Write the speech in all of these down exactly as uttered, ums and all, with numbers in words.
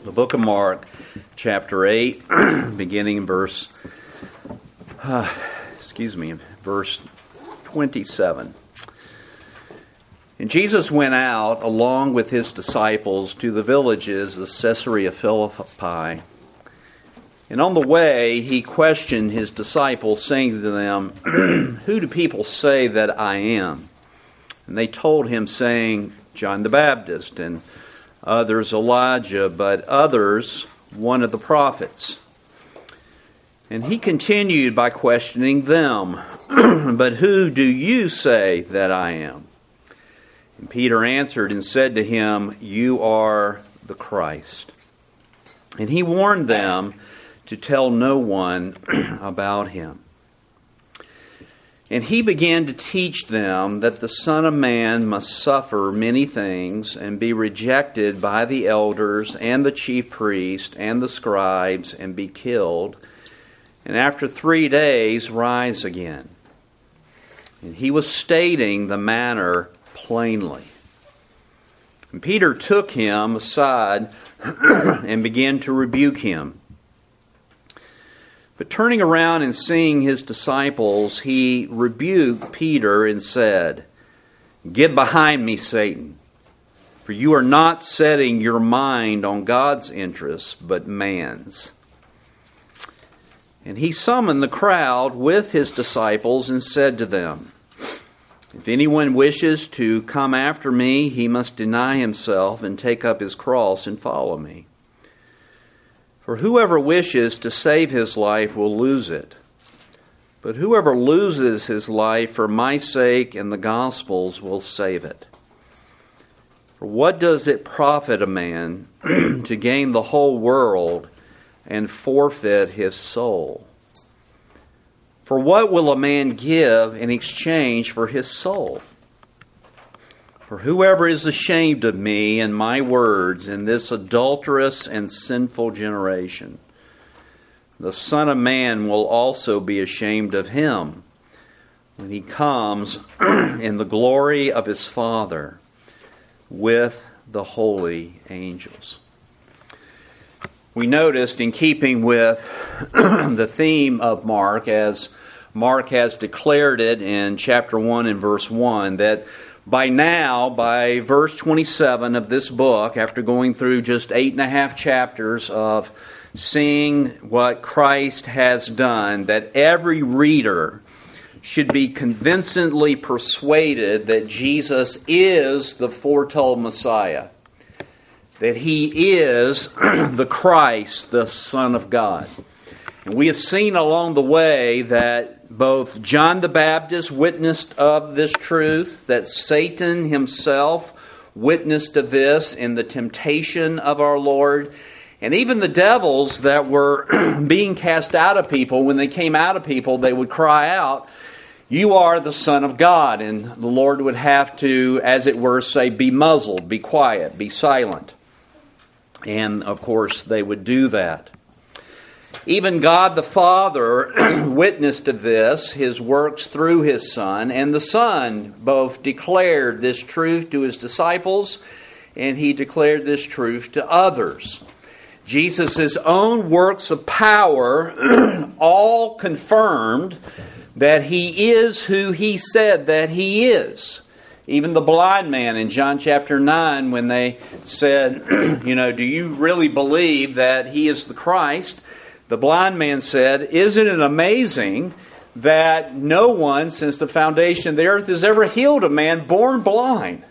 The book of Mark, chapter eight, beginning in verse, uh, excuse me, verse twenty-seven. And Jesus went out along with his disciples to the villages of Caesarea Philippi. And on the way, he questioned his disciples, saying to them, "Who do people say that I am?" And they told him, saying, "John the Baptist, and others Elijah, but others one of the prophets." And he continued by questioning them, "But who do you say that I am?" And Peter answered and said to him, "You are the Christ." And he warned them to tell no one about him. And he began to teach them that the Son of Man must suffer many things and be rejected by the elders and the chief priests and the scribes and be killed, and after three days rise again. And he was stating the matter plainly. And Peter took him aside and began to rebuke him. But turning around and seeing his disciples, he rebuked Peter and said, "Get behind me, Satan, for you are not setting your mind on God's interests, but man's." And he summoned the crowd with his disciples and said to them, "If anyone wishes to come after me, he must deny himself and take up his cross and follow me. For whoever wishes to save his life will lose it. But whoever loses his life for my sake and the gospel's will save it. For what does it profit a man to gain the whole world and forfeit his soul? For what will a man give in exchange for his soul? For whoever is ashamed of me and my words in this adulterous and sinful generation, the Son of Man will also be ashamed of him when he comes in the glory of his Father with the holy angels." We noticed, in keeping with the theme of Mark, as Mark has declared it in chapter one and verse one, that by now, by verse twenty-seven of this book, after going through just eight and a half chapters of seeing what Christ has done, that every reader should be convincingly persuaded that Jesus is the foretold Messiah, that He is the Christ, the Son of God. And we have seen along the way that both John the Baptist witnessed of this truth, that Satan himself witnessed of this in the temptation of our Lord, and even the devils that were being cast out of people, when they came out of people, they would cry out, "You are the Son of God," and the Lord would have to, as it were, say, "Be muzzled, be quiet, be silent." And of course they would do that. Even God the Father witnessed of this, His works through His Son, and the Son both declared this truth to His disciples, and He declared this truth to others. Jesus' own works of power all confirmed that He is who He said that He is. Even the blind man in John chapter nine, when they said, you know, "Do you really believe that He is the Christ?" The blind man said, "Isn't it amazing that no one since the foundation of the earth has ever healed a man born blind?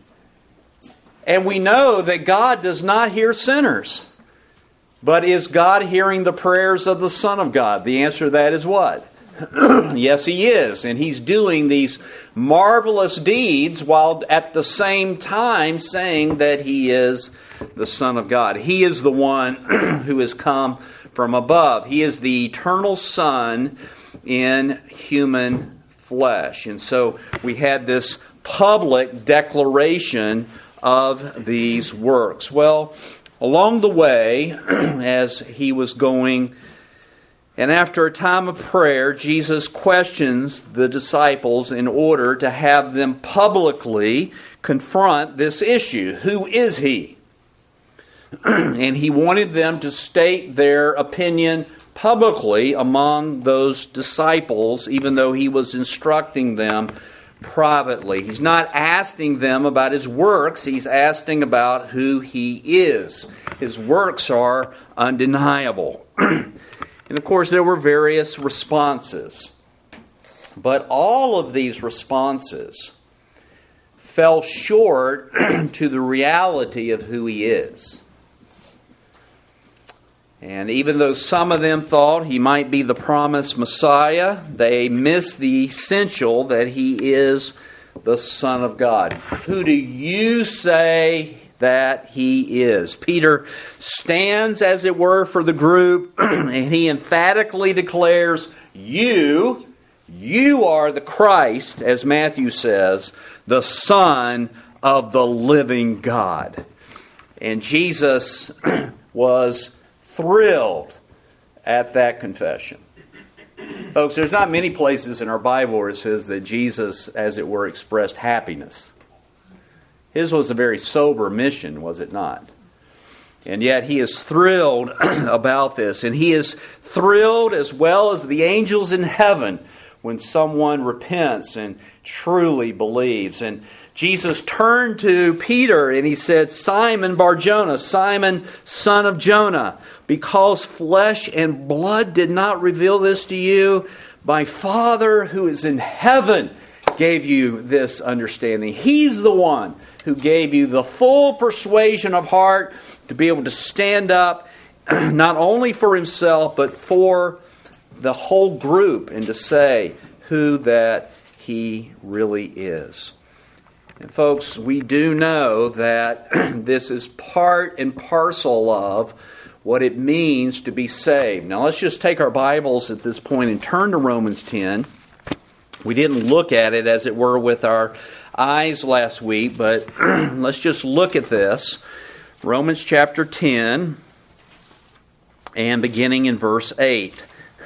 And we know that God does not hear sinners. But is God hearing the prayers of the Son of God?" The answer to that is what? Yes, He is. And He's doing these marvelous deeds while at the same time saying that He is the Son of God. He is the one who has come from above. He is the eternal Son in human flesh. And so we had this public declaration of these works. Well, along the way, as He was going, and after a time of prayer, Jesus questions the disciples in order to have them publicly confront this issue. Who is He? And he wanted them to state their opinion publicly among those disciples, even though he was instructing them privately. He's not asking them about his works. He's asking about who he is. His works are undeniable. And of course, there were various responses. But all of these responses fell short to the reality of who he is. And even though some of them thought he might be the promised Messiah, they missed the essential that he is the Son of God. Who do you say that he is? Peter stands, as it were, for the group, and he emphatically declares, you, you are the Christ, as Matthew says, the Son of the living God. And Jesus was thrilled at that confession. Folks, there's not many places in our Bible where it says that Jesus, as it were, expressed happiness. His was a very sober mission, was it not? And yet he is thrilled about this. And he is thrilled as well as the angels in heaven when someone repents and truly believes. And Jesus turned to Peter and he said, Simon Bar-Jonah, Simon, son of Jonah, because flesh and blood did not reveal this to you, my Father who is in heaven gave you this understanding. He's the one who gave you the full persuasion of heart to be able to stand up not only for himself but for the whole group and to say who that he really is. And folks, we do know that this is part and parcel of what it means to be saved. Now let's just take our Bibles at this point and turn to Romans ten. We didn't look at it, as it were, with our eyes last week, but let's just look at this. Romans chapter ten, and beginning in verse eight.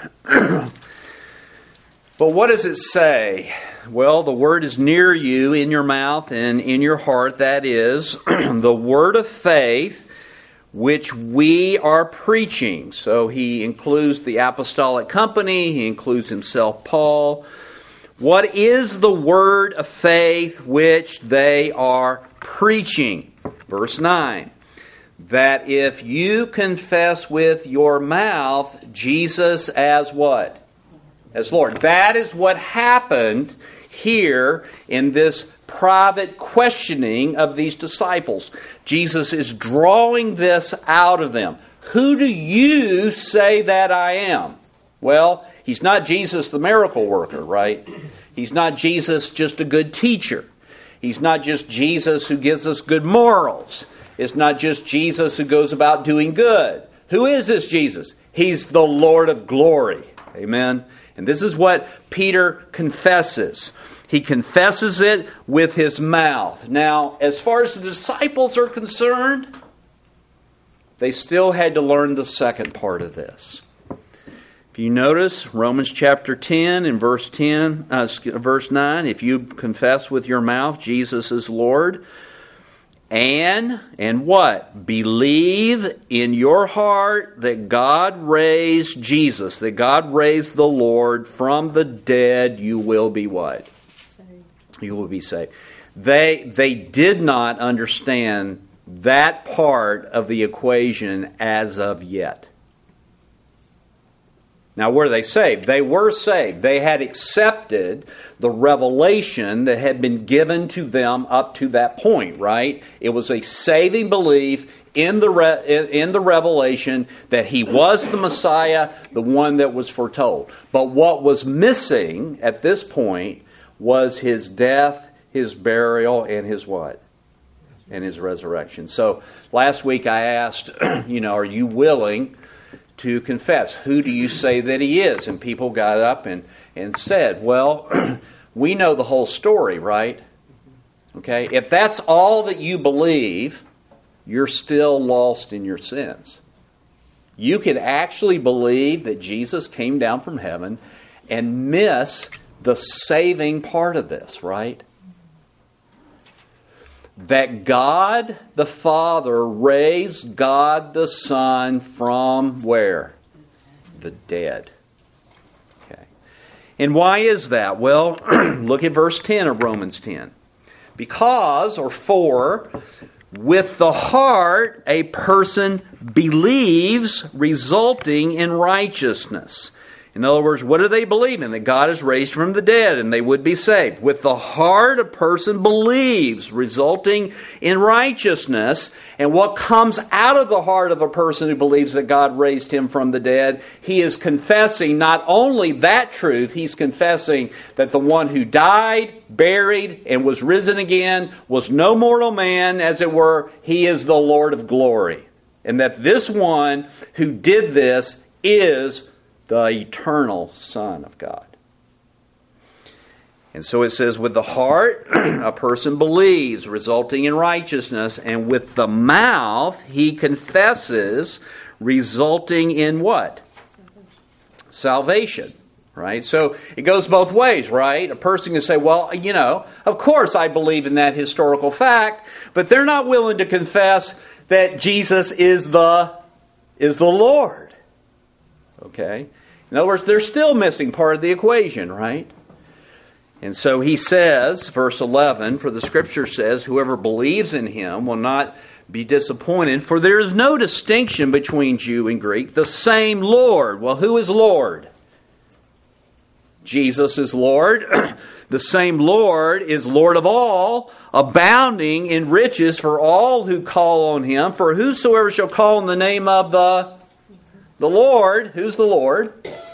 But what does it say? Well, the word is near you, in your mouth and in your heart. That is, the word of faith, which we are preaching. So he includes the apostolic company. He includes himself, Paul. What is the word of faith which they are preaching? Verse nine. That if you confess with your mouth Jesus as what? As Lord. That is what happened here in this private questioning of these disciples. Jesus is drawing this out of them. Who do you say that I am? Well, he's not Jesus the miracle worker, right? He's not Jesus just a good teacher. He's not just Jesus who gives us good morals. It's not just Jesus who goes about doing good. Who is this Jesus? He's the Lord of glory. Amen. And this is what Peter confesses. He confesses it with his mouth. Now, as far as the disciples are concerned, they still had to learn the second part of this. If you notice, Romans chapter ten and verse ten, uh, verse nine, if you confess with your mouth Jesus is Lord, and, and what? Believe in your heart that God raised Jesus, that God raised the Lord from the dead, you will be what? Saved. You will be saved. They, they did not understand that part of the equation as of yet. Now, were they saved? They were saved. They had accepted the revelation that had been given to them up to that point, right? It was a saving belief in the re- in the revelation that he was the Messiah, the one that was foretold. But what was missing at this point was his death, his burial, and his what? And his resurrection. So last week I asked, you know, are you willing to confess? Who do you say that he is? And people got up and, and said, well, we know the whole story, right? Okay, if that's all that you believe, you're still lost in your sins. You can actually believe that Jesus came down from heaven and miss the saving part of this, right? that God the Father raised God the Son from where? The dead. Okay. And why is that? Well, look at verse ten of Romans ten. Because, or for, with the heart a person believes, resulting in righteousness. In other words, what do they believe in? That God is raised from the dead and they would be saved. With the heart a person believes, resulting in righteousness. And what comes out of the heart of a person who believes that God raised him from the dead? He is confessing not only that truth, he's confessing that the one who died, buried, and was risen again was no mortal man, as it were. He is the Lord of glory. And that this one who did this is the eternal Son of God. And so it says, with the heart a person believes, resulting in righteousness, and with the mouth he confesses, resulting in what? Salvation. Salvation, right? So it goes both ways, right? A person can say, well, you know, of course I believe in that historical fact, but they're not willing to confess that Jesus is the, is the Lord. Okay? In other words, they're still missing part of the equation, right? And so he says, verse eleven, for the Scripture says, whoever believes in him will not be disappointed, for there is no distinction between Jew and Greek, the same Lord. Well, who is Lord? Jesus is Lord. The same Lord is Lord of all, abounding in riches for all who call on him. For whosoever shall call on the name of the The Lord, who's the Lord?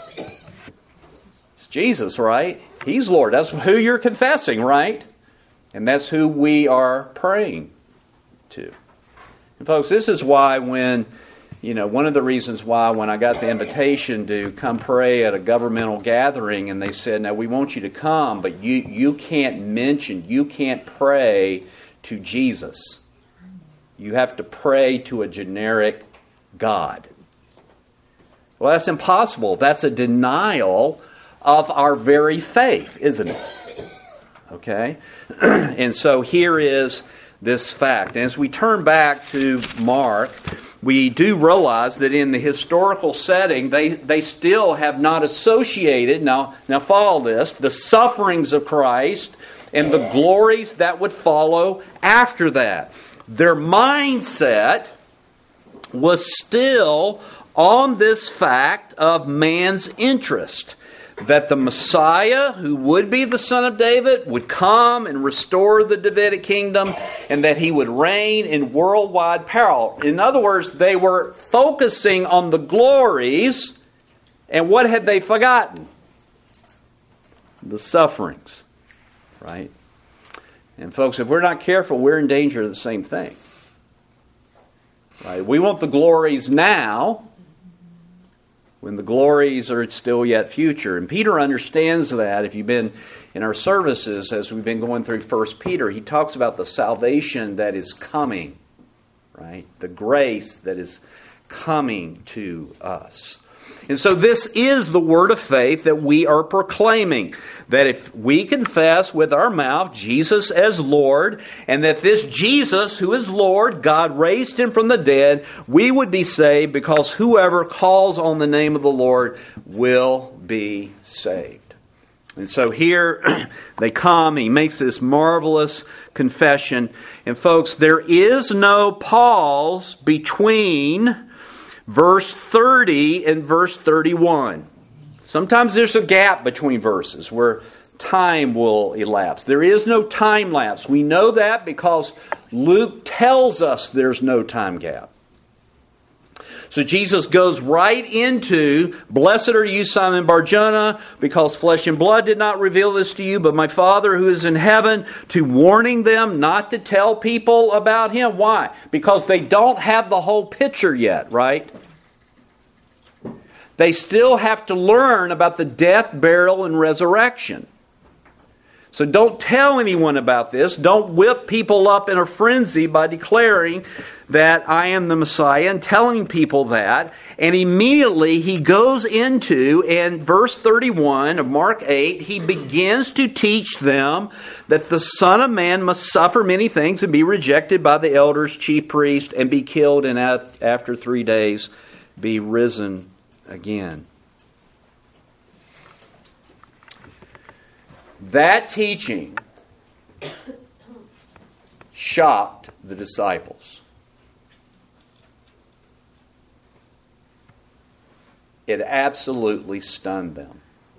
It's Jesus, right? He's Lord. That's who you're confessing, right? And that's who we are praying to. And folks, this is why when, you know, one of the reasons why when I got the invitation to come pray at a governmental gathering and they said, now we want you to come, but you, you can't mention, you can't pray to Jesus. You have to pray to a generic God. Well, that's impossible. That's a denial of our very faith, isn't it? Okay? And so here is this fact. As we turn back to Mark, we do realize that in the historical setting, they, they still have not associated, now, now follow this, the sufferings of Christ and the glories that would follow after that. Their mindset was still on this fact of man's interest, that the Messiah, who would be the Son of David, would come and restore the Davidic kingdom, and that he would reign in worldwide power. In other words, they were focusing on the glories, and what had they forgotten? The sufferings, right? And folks, if we're not careful, we're in danger of the same thing. Right? We want the glories now, when the glories are still yet future. And Peter understands that. If you've been in our services as we've been going through First Peter, he talks about the salvation that is coming, right? The grace that is coming to us. And so this is the word of faith that we are proclaiming. That if we confess with our mouth Jesus as Lord, and that this Jesus who is Lord, God raised him from the dead, we would be saved, because whoever calls on the name of the Lord will be saved. And so here they come, he makes this marvelous confession. And folks, there is no pause between verse thirty and verse thirty-one. Sometimes there's a gap between verses where time will elapse. There is no time lapse. We know that because Luke tells us there's no time gap. So Jesus goes right into, blessed are you, Simon Bar-Jonah, because flesh and blood did not reveal this to you, but my Father who is in heaven, to warning them not to tell people about him. Why? Because they don't have the whole picture yet, right? They still have to learn about the death, burial, and resurrection. So don't tell anyone about this. Don't whip people up in a frenzy by declaring that I am the Messiah and telling people that. And immediately he goes into, in verse thirty-one of Mark eight, he begins to teach them that the Son of Man must suffer many things and be rejected by the elders, chief priests, and be killed, and after three days be risen again. That teaching shocked the disciples. It absolutely stunned them.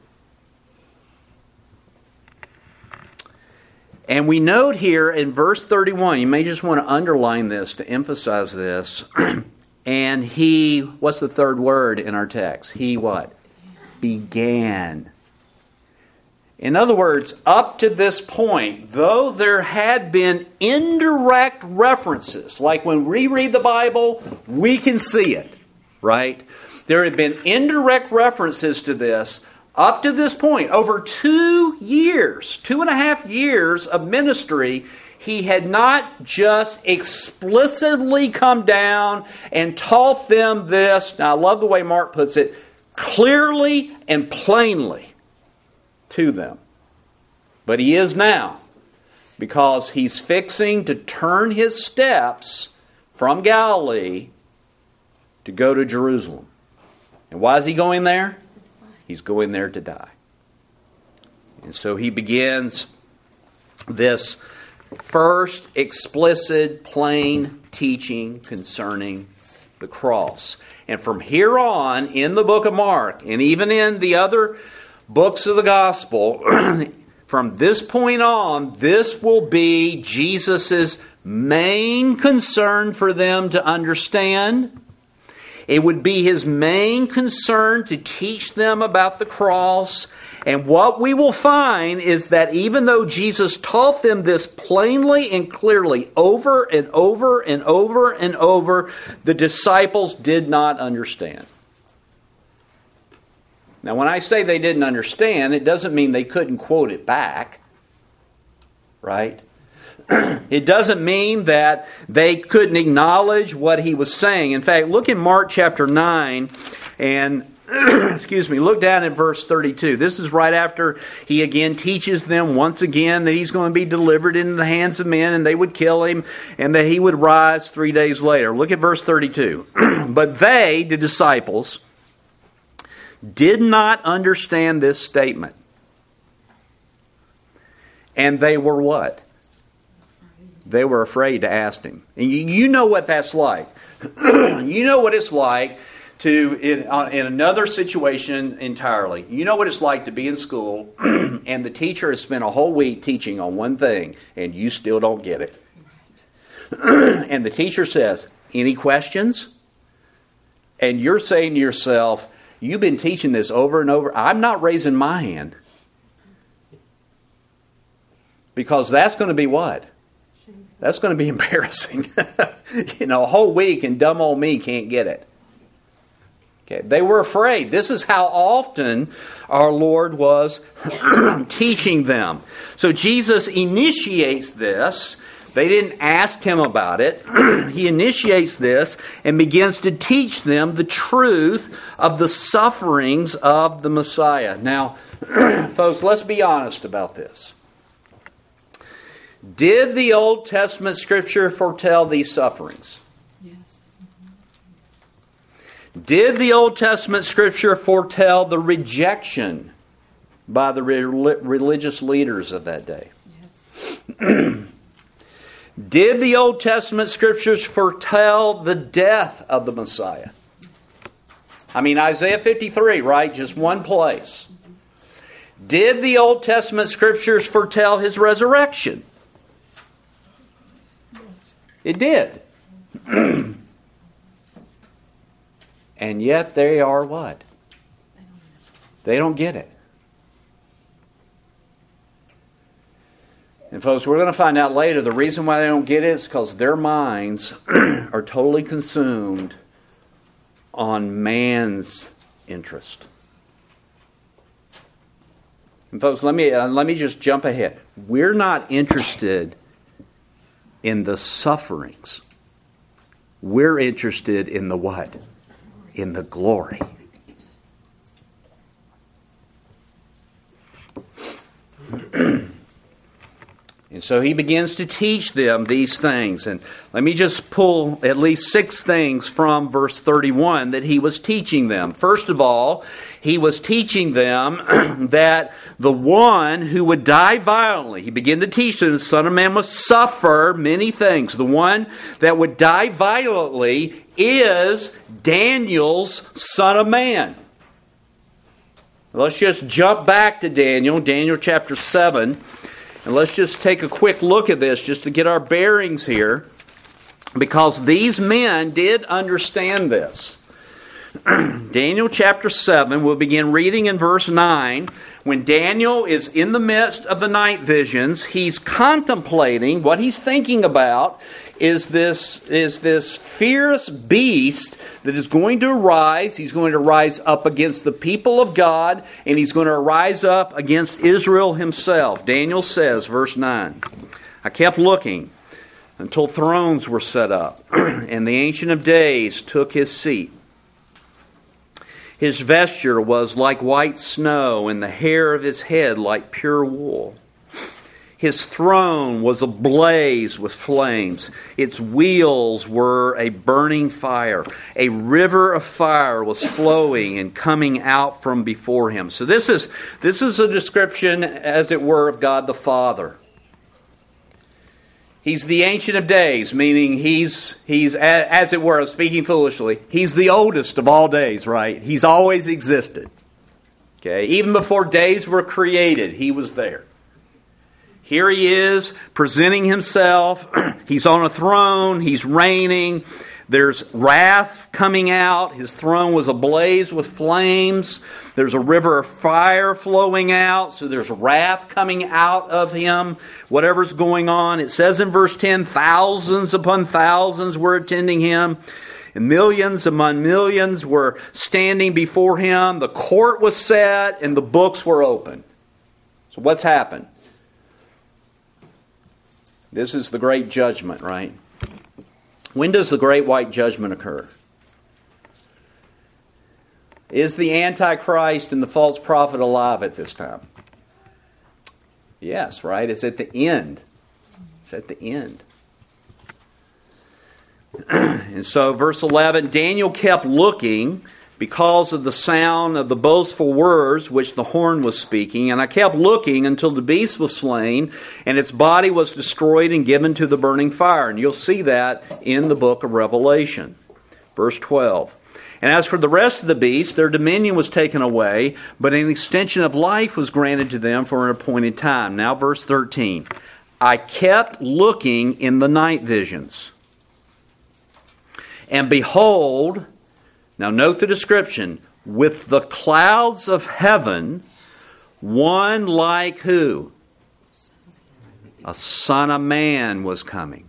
And we note here in verse thirty-one, you may just want to underline this to emphasize this. And he, what's the third word in our text? He what? Began. In other words, up to this point, though there had been indirect references, like when we read the Bible, we can see it, right? There had been indirect references to this up to this point. Over two years, two and a half years of ministry, he had not just explicitly come down and taught them this. Now, I love the way Mark puts it, clearly and plainly to them. But he is now, because he's fixing to turn his steps from Galilee to go to Jerusalem. And why is he going there? He's going there to die. And so he begins this first explicit, plain teaching concerning the cross. And from here on, in the book of Mark, and even in the other books of the gospel, from this point on, this will be Jesus' main concern for them to understand. It would be his main concern to teach them about the cross. And what we will find is that even though Jesus taught them this plainly and clearly over and over and over and over, the disciples did not understand. Now, when I say they didn't understand, it doesn't mean they couldn't quote it back, right? It doesn't mean that they couldn't acknowledge what he was saying. In fact, look in Mark chapter nine and, excuse me, look down at verse thirty-two. This is right after he again teaches them once again that he's going to be delivered into the hands of men and they would kill him and that he would rise three days later. Look at verse thirty-two. But they, the disciples, did not understand this statement. And they were what? They were afraid to ask him. And you, you know what that's like. You know what it's like to, in, uh, in another situation entirely, you know what it's like to be in school and the teacher has spent a whole week teaching on one thing and you still don't get it. And the teacher says, any questions? And you're saying to yourself, you've been teaching this over and over. I'm not raising my hand. Because that's going to be what? That's going to be embarrassing. You know, a whole week and dumb old me can't get it. Okay, they were afraid. This is how often our Lord was teaching them. So Jesus initiates this. They didn't ask him about it. He initiates this and begins to teach them the truth of the sufferings of the Messiah. Now, folks, let's be honest about this. Did the Old Testament Scripture foretell these sufferings? Yes. Did the Old Testament Scripture foretell the rejection by the re- religious leaders of that day? Yes. Did the Old Testament Scriptures foretell the death of the Messiah? I mean, Isaiah fifty-three, right? Just one place. Did the Old Testament Scriptures foretell his resurrection? It did. And yet they are what? They don't get it. And folks, we're going to find out later the reason why they don't get it is because their minds are totally consumed on man's interest. And folks, let me uh, let me just jump ahead. We're not interested in the sufferings. We're interested in the what? In the glory. And so he begins to teach them these things. And let me just pull at least six things from verse thirty-one that he was teaching them. First of all, he was teaching them that the one who would die violently, he began to teach them the Son of Man must suffer many things. The one that would die violently is Daniel's Son of Man. Let's just jump back to Daniel, Daniel chapter seven. And let's just take a quick look at this just to get our bearings here. Because these men did understand this. Daniel chapter seven, we'll begin reading in verse nine. When Daniel is in the midst of the night visions, he's contemplating, what he's thinking about is this, is this fierce beast that is going to arise. He's going to rise up against the people of God, and he's going to rise up against Israel himself. Daniel says, verse nine, I kept looking until thrones were set up, and the Ancient of Days took his seat. His vesture was like white snow, and the hair of his head like pure wool. His throne was ablaze with flames. Its wheels were a burning fire. A river of fire was flowing and coming out from before him. So this is, this is a description, as it were, of God the Father. He's the Ancient of Days, meaning he's, he's as it were, speaking foolishly, he's the oldest of all days, right? He's always existed. Okay, even before days were created, he was there. Here he is, presenting himself. He's on a throne. He's reigning. There's wrath coming out. His throne was ablaze with flames. There's a river of fire flowing out. So there's wrath coming out of him. Whatever's going on. It says in verse ten, thousands upon thousands were attending him. And millions among millions were standing before him. The court was set and the books were open. So what's happened? This is the great judgment, right? When does the great white judgment occur? Is the Antichrist and the false prophet alive at this time? Yes, right? It's at the end. It's at the end. And so, verse eleven, Daniel kept looking because of the sound of the boastful words which the horn was speaking. And I kept looking until the beast was slain, and its body was destroyed and given to the burning fire. And you'll see that in the book of Revelation. Verse twelve. And as for the rest of the beasts, their dominion was taken away, but an extension of life was granted to them for an appointed time. Now verse thirteen. I kept looking in the night visions. And behold, now note the description, with the clouds of heaven, one like who? A son of man was coming.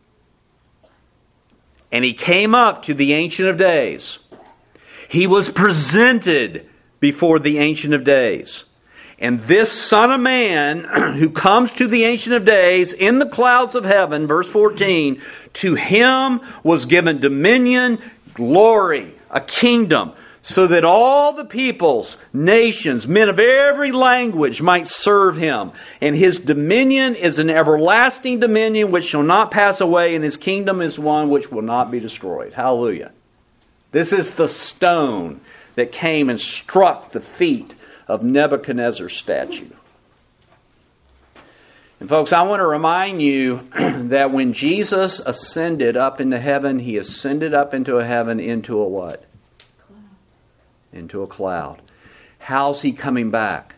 And he came up to the Ancient of Days. He was presented before the Ancient of Days. And this Son of Man who comes to the Ancient of Days in the clouds of heaven, verse fourteen, to him was given dominion, glory, a kingdom, so that all the peoples, nations, men of every language might serve him. And his dominion is an everlasting dominion which shall not pass away, and his kingdom is one which will not be destroyed. Hallelujah. This is the stone that came and struck the feet of Nebuchadnezzar's statue. And folks, I want to remind you that when Jesus ascended up into heaven, he ascended up into a heaven into a what? Cloud. Into a cloud. How's he coming back?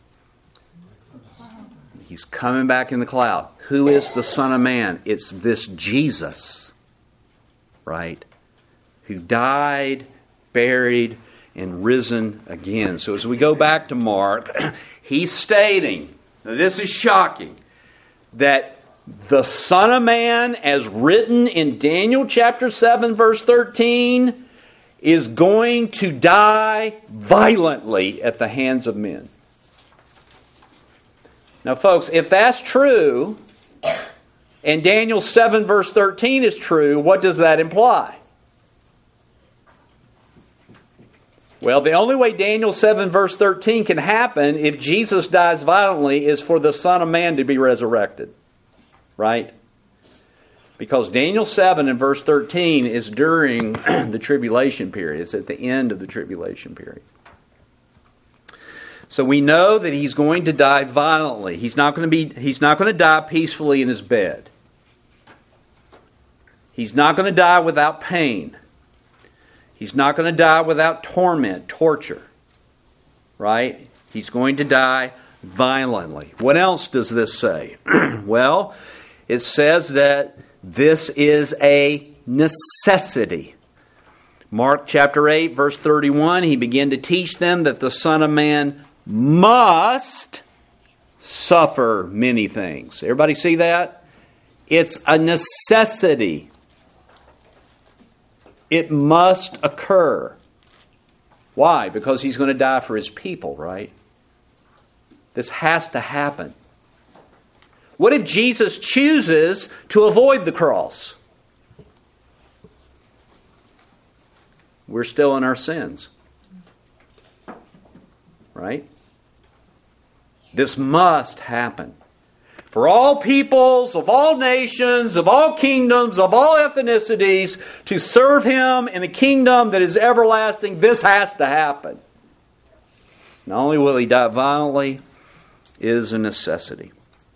He's coming back in the cloud. Who is the Son of Man? It's this Jesus, right? Who died, buried, and risen again. So as we go back to Mark, he's stating, now this is shocking, that the Son of Man, as written in Daniel chapter seven, verse thirteen, is going to die violently at the hands of men. Now, folks, if that's true, and Daniel seven verse thirteen is true, what does that imply? Well, the only way Daniel seven verse thirteen can happen if Jesus dies violently is for the Son of Man to be resurrected. Right? Because Daniel seven and verse thirteen is during the tribulation period. It's at the end of the tribulation period. So we know that he's going to die violently. He's not going to be he's not going to die peacefully in his bed. He's not going to die without pain. He's not going to die without torment, torture. Right? He's going to die violently. What else does this say? Well, it says that this is a necessity. Mark chapter eight, verse thirty-one, he began to teach them that the Son of Man must suffer many things. Everybody see that? It's a necessity. It must occur. Why? Because he's going to die for his people, right? This has to happen. What if Jesus chooses to avoid the cross? We're still in our sins. Right? This must happen. For all peoples, of all nations, of all kingdoms, of all ethnicities, to serve Him in a kingdom that is everlasting, this has to happen. Not only will He die violently, it is a necessity.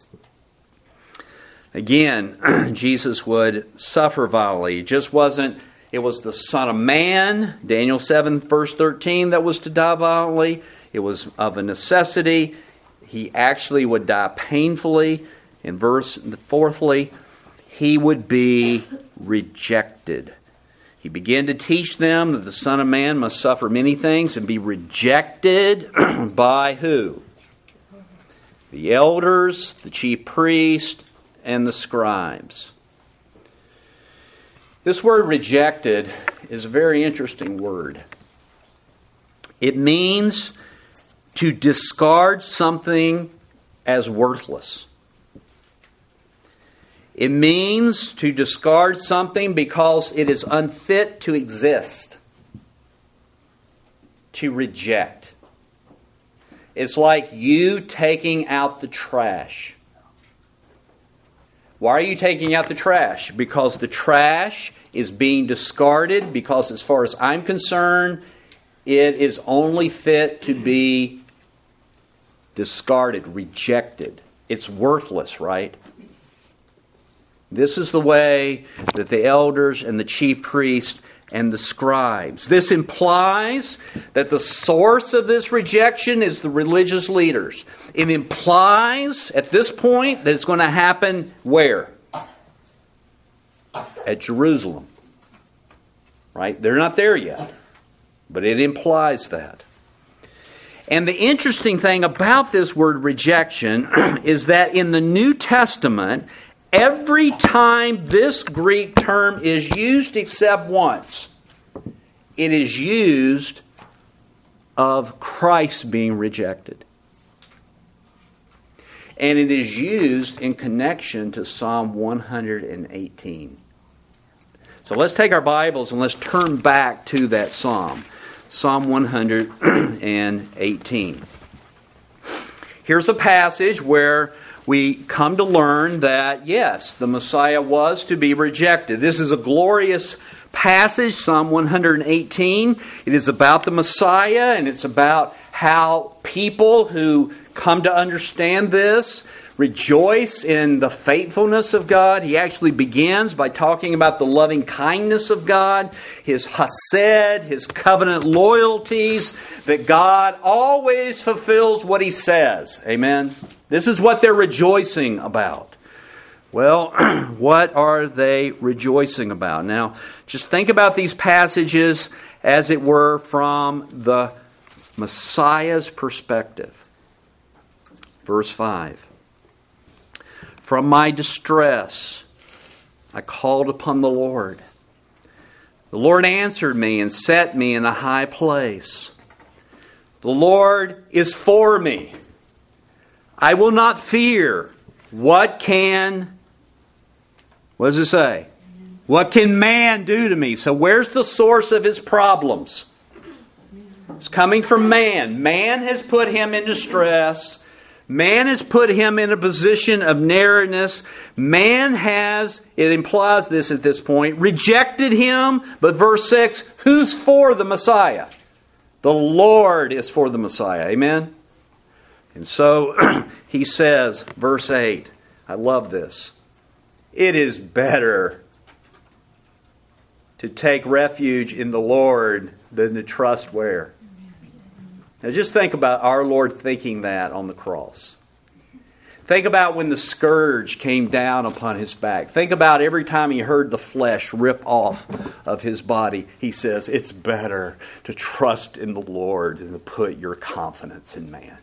Again, Jesus would suffer violently. It just wasn't, it was the Son of Man, Daniel seven, verse thirteen, that was to die violently. It was of a necessity. He actually would die painfully. In verse, fourthly, He would be rejected. He began to teach them that the Son of Man must suffer many things and be rejected by who? The elders, the chief priests, and the scribes. This word rejected is a very interesting word. It means to discard something as worthless. It means to discard something because it is unfit to exist. To reject. It's like you taking out the trash. Why are you taking out the trash? Because the trash is being discarded, because as far as I'm concerned, it is only fit to be discarded, rejected. It's worthless, right? This is the way that the elders and the chief priests and the scribes. This implies that the source of this rejection is the religious leaders. It implies at this point that it's going to happen where? At Jerusalem. Right? They're not there yet. But it implies that. And the interesting thing about this word rejection is that in the New Testament, every time this Greek term is used except once, it is used of Christ being rejected. And it is used in connection to Psalm one hundred eighteen. So let's take our Bibles and let's turn back to that Psalm. Psalm one hundred eighteen. Here's a passage where we come to learn that, yes, the Messiah was to be rejected. This is a glorious passage, Psalm one hundred eighteen. It is about the Messiah, and it's about how people who come to understand this rejoice in the faithfulness of God. He actually begins by talking about the loving kindness of God, His chesed, His covenant loyalties, that God always fulfills what He says. Amen? This is what they're rejoicing about. Well, what are they rejoicing about? Now, just think about these passages as it were from the Messiah's perspective. Verse five. From my distress, I called upon the Lord. The Lord answered me and set me in a high place. The Lord is for me. I will not fear. What can, what does it say? What can man do to me? So where's the source of his problems? It's coming from man. Man has put him in distress. Man has put him in a position of narrowness. Man has, it implies this at this point, rejected him. But verse six, who's for the Messiah? The Lord is for the Messiah. Amen? And so he says, verse eight, I love this. It is better to take refuge in the Lord than to trust where? Now just think about our Lord thinking that on the cross. Think about when the scourge came down upon his back. Think about every time he heard the flesh rip off of his body. He says, it's better to trust in the Lord than to put your confidence in man.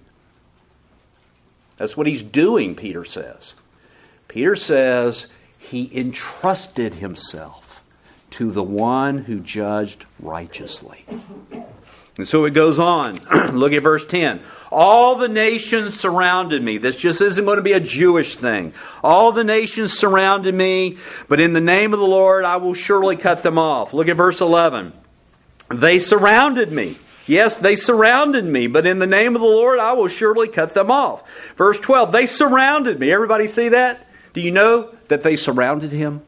That's what he's doing, Peter says. Peter says he entrusted himself to the one who judged righteously. And so it goes on. Look at verse ten. All the nations surrounded me. This just isn't going to be a Jewish thing. All the nations surrounded me, but in the name of the Lord I will surely cut them off. Look at verse eleven. They surrounded me. Yes, they surrounded me, but in the name of the Lord I will surely cut them off. Verse twelve. They surrounded me. Everybody see that? Do you know that they surrounded him?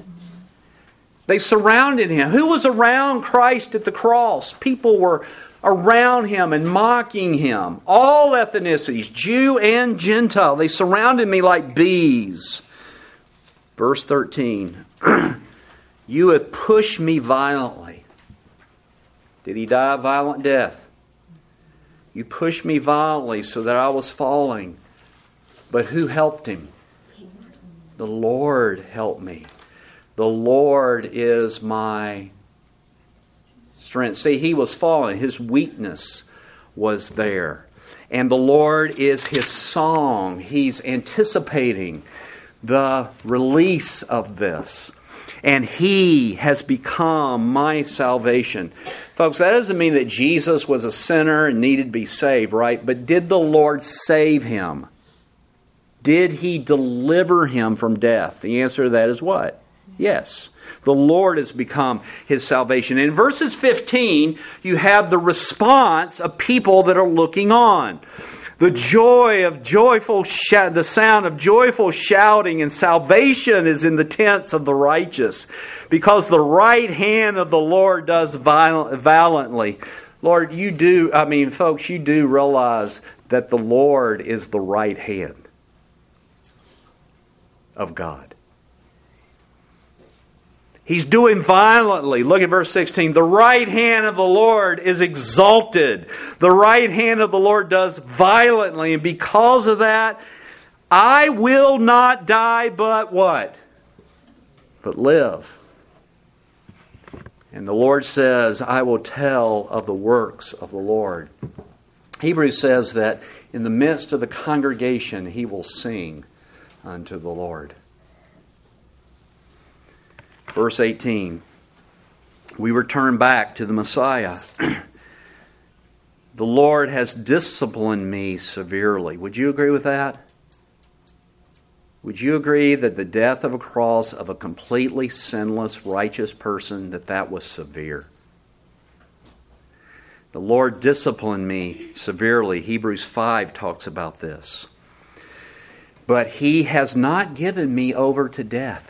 They surrounded him. Who was around Christ at the cross? People were around him and mocking him. All ethnicities, Jew and Gentile. They surrounded me like bees. Verse thirteen. You have pushed me violently. Did he die a violent death? You pushed me violently so that I was falling. But who helped him? The Lord helped me. The Lord is my strength. See, he was fallen. His weakness was there. And the Lord is his song. He's anticipating the release of this. And he has become my salvation. Folks, that doesn't mean that Jesus was a sinner and needed to be saved, right? But did the Lord save him? Did he deliver him from death? The answer to that is what? Yes. The Lord has become his salvation. In verses fifteen, you have the response of people that are looking on. The joy of joyful, sh- the sound of joyful shouting and salvation is in the tents of the righteous, because the right hand of the Lord does violent, valiantly. Lord, you do, I mean, folks, you do realize that the Lord is the right hand of God. He's doing violently. Look at verse sixteen. The right hand of the Lord is exalted. The right hand of the Lord does violently. And because of that, I will not die, but what? But live. And the Lord says, I will tell of the works of the Lord. Hebrews says that in the midst of the congregation, he will sing unto the Lord. Verse eighteen, we return back to the Messiah. The Lord has disciplined me severely. Would you agree with that? Would you agree that the death of a cross of a completely sinless, righteous person, that that was severe? The Lord disciplined me severely. Hebrews five talks about this. But he has not given me over to death.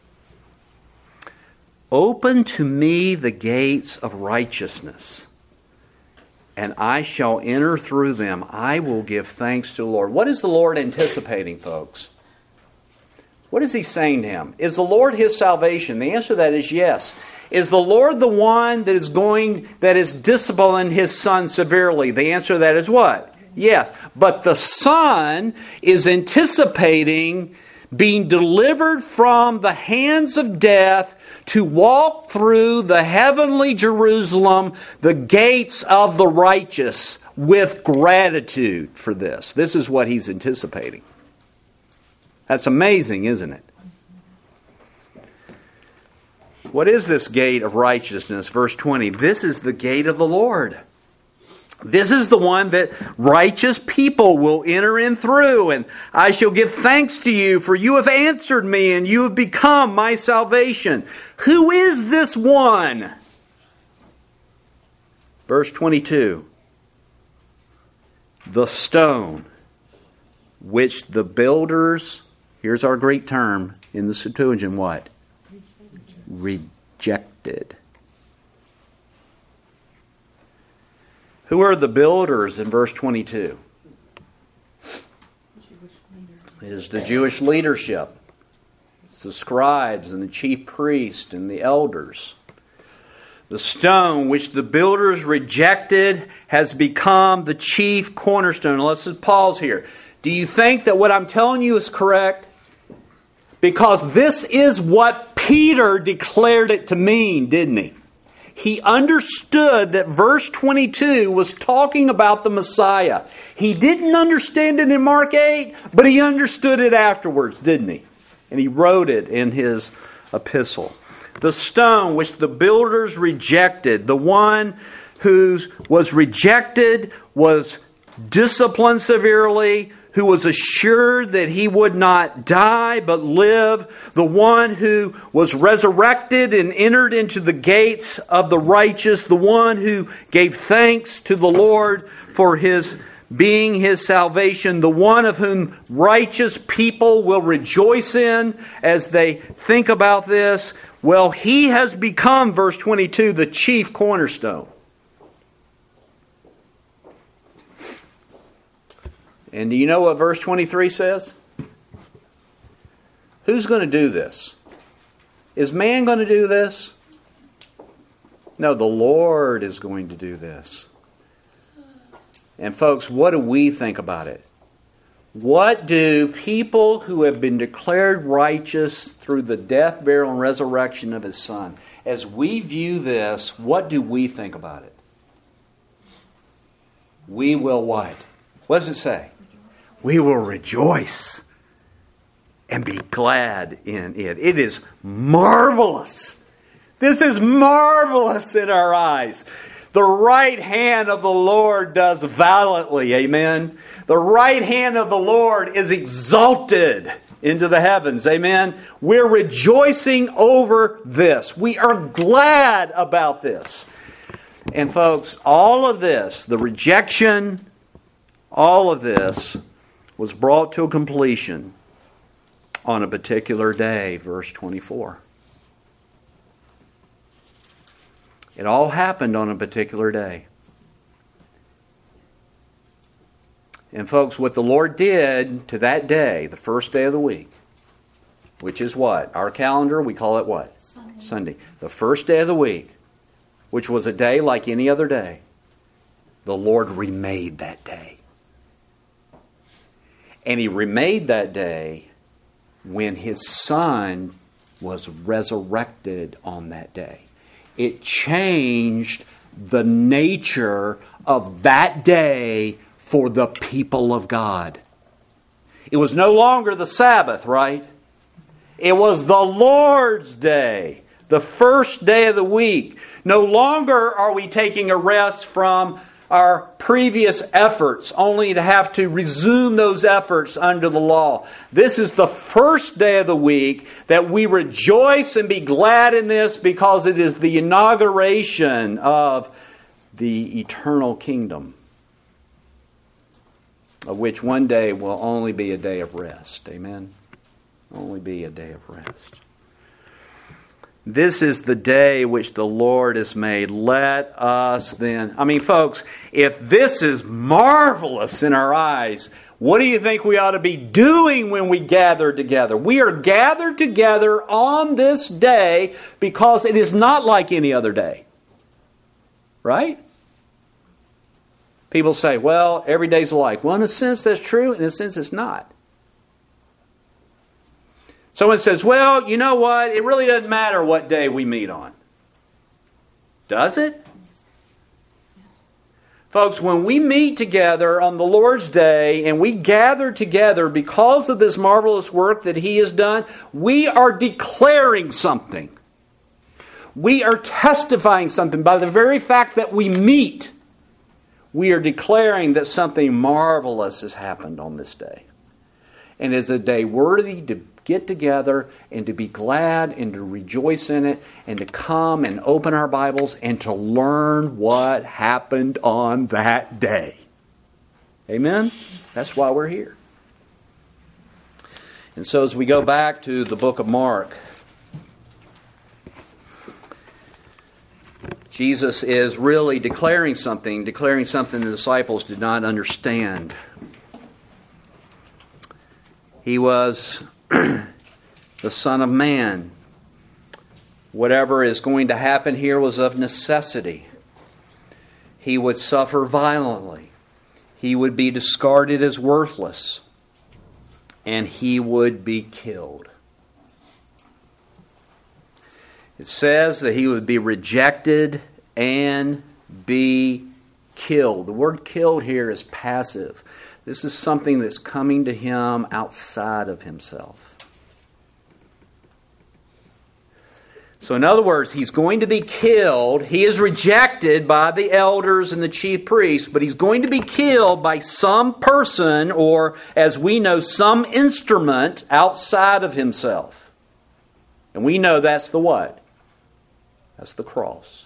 Open to me the gates of righteousness, and I shall enter through them. I will give thanks to the Lord. What is the Lord anticipating, folks? What is he saying to him? Is the Lord his salvation? The answer to that is yes. Is the Lord the one that is going, that is disciplining his Son severely? The answer to that is what? Yes. But the Son is anticipating being delivered from the hands of death to walk through the heavenly Jerusalem, the gates of the righteous, with gratitude for this. This is what he's anticipating. That's amazing, isn't it? What is this gate of righteousness? Verse twenty, this is the gate of the Lord. This is the one that righteous people will enter in through, and I shall give thanks to you, for you have answered me, and you have become my salvation. Who is this one? Verse twenty-two. The stone which the builders, here's our Greek term in the Septuagint, what? Rejected. Who are the builders in verse twenty-two? It is the Jewish leadership. It's the scribes and the chief priests and the elders. The stone which the builders rejected has become the chief cornerstone. Let's just pause here. Do you think that what I'm telling you is correct? Because this is what Peter declared it to mean, didn't he? He understood that verse twenty-two was talking about the Messiah. He didn't understand it in Mark eight, but he understood it afterwards, didn't he? And he wrote it in his epistle. The stone which the builders rejected, the one who was rejected, was disciplined severely, who was assured that he would not die but live, the one who was resurrected and entered into the gates of the righteous, the one who gave thanks to the Lord for his being his salvation, the one of whom righteous people will rejoice in as they think about this. Well, he has become, verse twenty-two, the chief cornerstone. And do you know what verse twenty-three says? Who's going to do this? Is man going to do this? No, the Lord is going to do this. And folks, what do we think about it? What do people who have been declared righteous through the death, burial, and resurrection of His Son, as we view this, what do we think about it? We will what? What does it say? We will rejoice and be glad in it. It is marvelous. This is marvelous in our eyes. The right hand of the Lord does valiantly. Amen. The right hand of the Lord is exalted into the heavens. Amen. We're rejoicing over this. We are glad about this. And folks, all of this, the rejection, all of this was brought to a completion on a particular day, verse twenty-four. It all happened on a particular day. And folks, what the Lord did to that day, the first day of the week, which is what? Our calendar, we call it what? Sunday. Sunday. The first day of the week, which was a day like any other day, the Lord remade that day. And He remade that day when His Son was resurrected on that day. It changed the nature of that day for the people of God. It was no longer the Sabbath, right? It was the Lord's day, the first day of the week. No longer are we taking a rest from our previous efforts, only to have to resume those efforts under the law. This is the first day of the week that we rejoice and be glad in this because it is the inauguration of the eternal kingdom, of which one day will only be a day of rest. Amen? Only be a day of rest. This is the day which the Lord has made. Let us then... I mean, folks, if this is marvelous in our eyes, what do you think we ought to be doing when we gather together? We are gathered together on this day because it is not like any other day. Right? People say, well, every day's alike. Well, in a sense, that's true. In a sense, it's not. Someone says, well, you know what? It really doesn't matter what day we meet on. Does it? Folks, when we meet together on the Lord's Day and we gather together because of this marvelous work that He has done, we are declaring something. We are testifying something by the very fact that we meet. We are declaring that something marvelous has happened on this day. And it's a day worthy to get together and to be glad and to rejoice in it and to come and open our Bibles and to learn what happened on that day. Amen? That's why we're here. And so as we go back to the book of Mark, Jesus is really declaring something, declaring something the disciples did not understand. He was the Son of Man. Whatever is going to happen here was of necessity. He would suffer violently. He would be discarded as worthless. And he would be killed. It says that he would be rejected and be killed. The word killed here is passive. This is something that's coming to him outside of himself. So in other words, he's going to be killed. He is rejected by the elders and the chief priests, but he's going to be killed by some person, or as we know, some instrument outside of himself. And we know that's the what? That's the cross.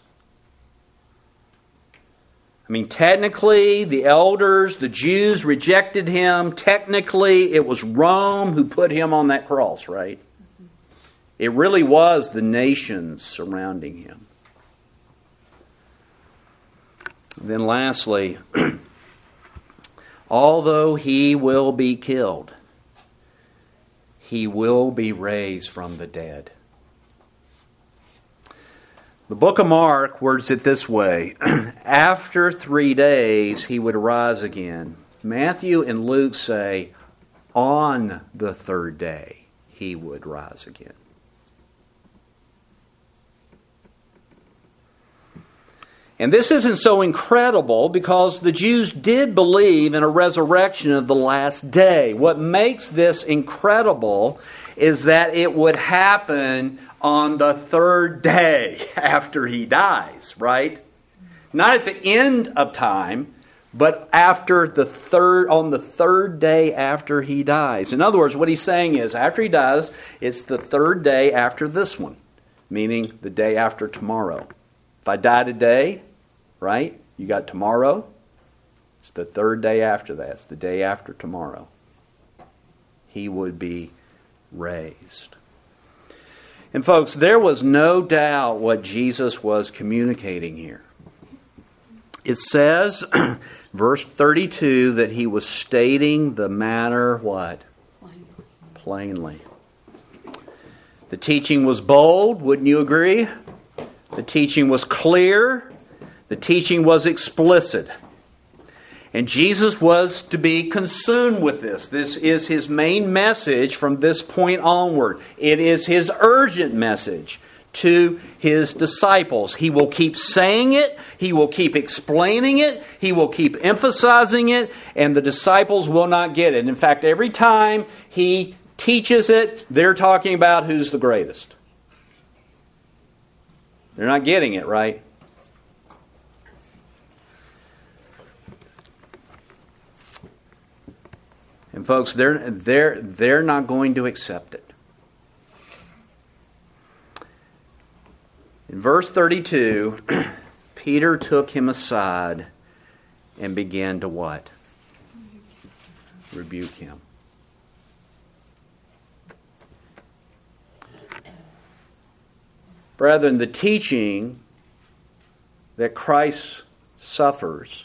I mean, technically, the elders, the Jews rejected him. Technically, it was Rome who put him on that cross, right? It really was the nations surrounding him. Then lastly, although he will be killed, he will be raised from the dead. The book of Mark words it this way: after three days he would rise again. Matthew and Luke say, on the third day he would rise again. And this isn't so incredible because the Jews did believe in a resurrection of the last day. What makes this incredible is that it would happen on the third day after he dies, right? Not at the end of time, but after the third, on the third day after he dies. In other words, what he's saying is, after he dies, it's the third day after this one, meaning the day after tomorrow. If I die today, right, you got tomorrow. It's the third day after that. It's the day after tomorrow. He would be raised. And folks, there was no doubt what Jesus was communicating here. It says, verse thirty-two, that he was stating the matter what? Plainly. The teaching was bold, wouldn't you agree? The teaching was clear. The teaching was explicit. And Jesus was to be consumed with this. This is his main message from this point onward. It is his urgent message to his disciples. He will keep saying it. He will keep explaining it. He will keep emphasizing it. And the disciples will not get it. In fact, every time he teaches it, they're talking about who's the greatest. They're not getting it, right? And folks, they're, they're, they're not going to accept it. In verse thirty-two, Peter took him aside and began to what? Rebuke him. Brethren, the teaching that Christ suffers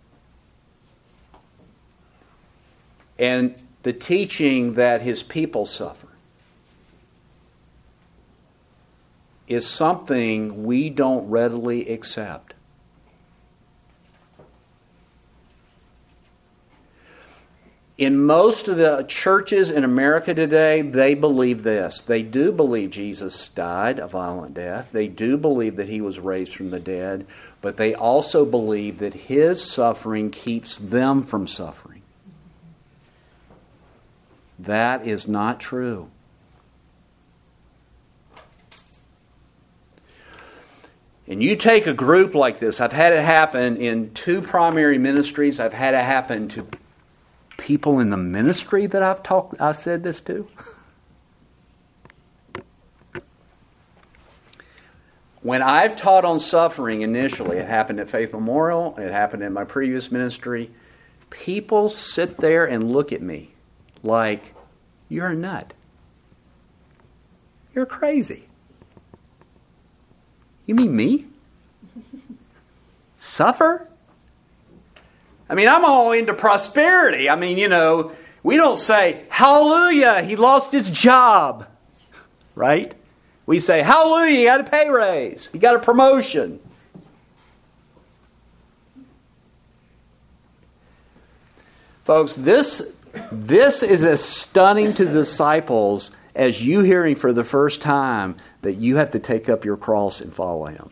and the teaching that his people suffer is something we don't readily accept. In most of the churches in America today, they believe this. They do believe Jesus died a violent death. They do believe that he was raised from the dead. But they also believe that his suffering keeps them from suffering. That is not true. And you take a group like this. I've had it happen in two primary ministries. I've had it happen to people in the ministry that I've talked, I've said this to. When I've taught on suffering initially, it happened at Faith Memorial, it happened in my previous ministry, people sit there and look at me like, you're a nut. You're crazy. You mean me? Suffer? I mean, I'm all into prosperity. I mean, you know, we don't say, hallelujah, he lost his job. Right? We say, hallelujah, he got a pay raise. He got a promotion. Folks, this, this is as stunning to the disciples as you hearing for the first time that you have to take up your cross and follow him.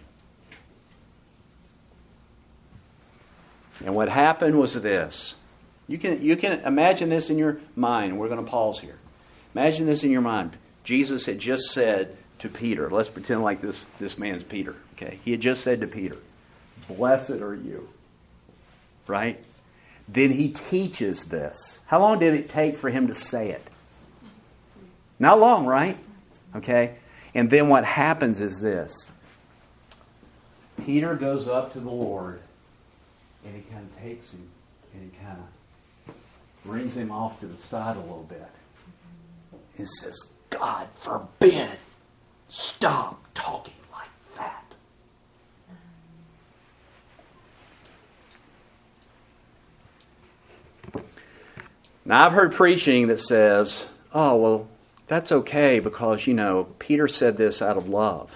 And what happened was this. You can, you can imagine this in your mind. We're going to pause here. Imagine this in your mind. Jesus had just said to Peter, let's pretend like this, this man's Peter. Okay, he had just said to Peter, blessed are you. Right? Then he teaches this. How long did it take for him to say it? Not long, right? Okay. And then what happens is this. Peter goes up to the Lord and he kind of takes him and he kind of brings him off to the side a little bit. And says, God forbid, stop talking like that. Now I've heard preaching that says, oh, well, that's okay because, you know, Peter said this out of love.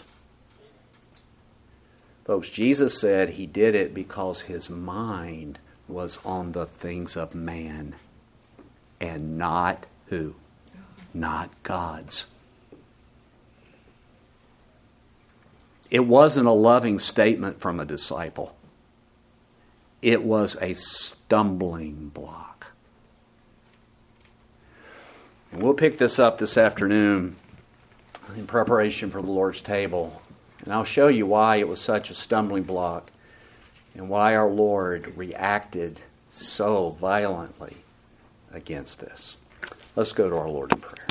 Folks, Jesus said he did it because his mind was on the things of man and not who? Not God's. It wasn't a loving statement from a disciple. It was a stumbling block. And we'll pick this up this afternoon in preparation for the Lord's table. And I'll show you why it was such a stumbling block and why our Lord reacted so violently against this. Let's go to our Lord in prayer.